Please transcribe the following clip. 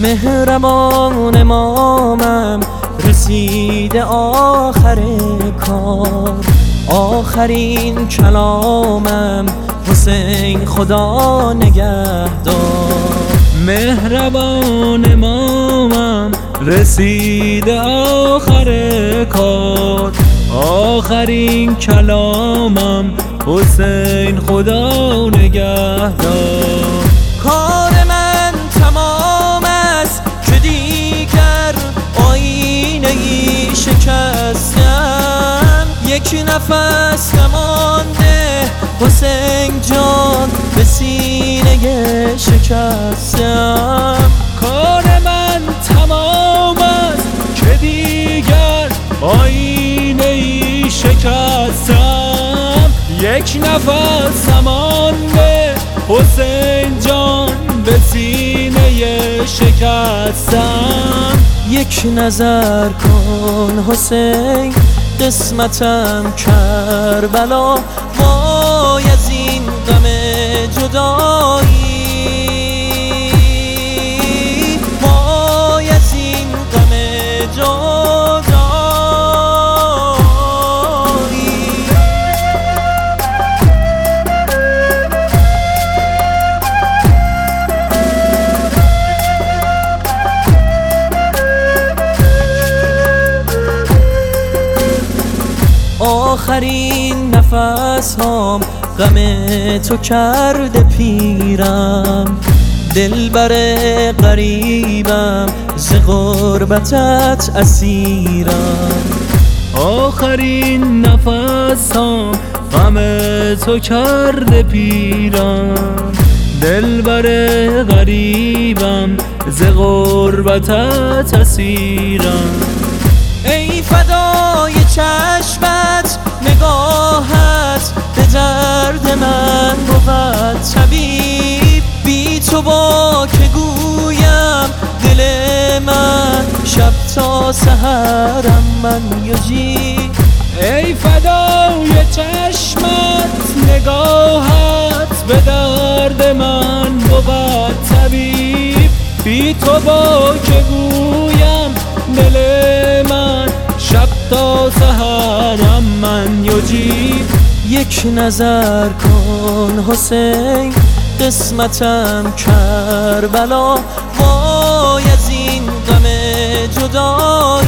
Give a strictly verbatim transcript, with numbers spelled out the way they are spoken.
مهربان امامم رسیده آخر کار، آخرین کلامم حسین خدا نگهدار. مهربان امامم رسیده آخر کار، آخرین کلامم حسین خدا نگهدار. کار من تمام است که دیگر آینه ای شکستم، یک نفس نمانده حسین جان به سینه شکستم. کار من تمام است که دیگر آینه ای شکستم، یک نفس نمانده حسین جان به سینه شکستم. یک نظر کن حسین قسمتم کربلا، وای از این غم جدایی، وای از این غم جدایی. آخرین نفس هام غم تو کرده پیرم، دلبر غریبم ز غربتت اسیرم. آخرین نفس ها غم تو کرده پیرم، دلبر غریبم ز غربتت اسیرم. ای فدای چشمت نگاهت به درد من بود طبیب، بی تو با که گویم دل من شب تا سحرم من یجیب. ای فدای چشمت نگاهت به درد من بود طبیب، بی تو با که گویم دل من شب تا سحرم من یجیب. یک نظر کن حسین قسمتم کربلا، وای از این غم جدایی.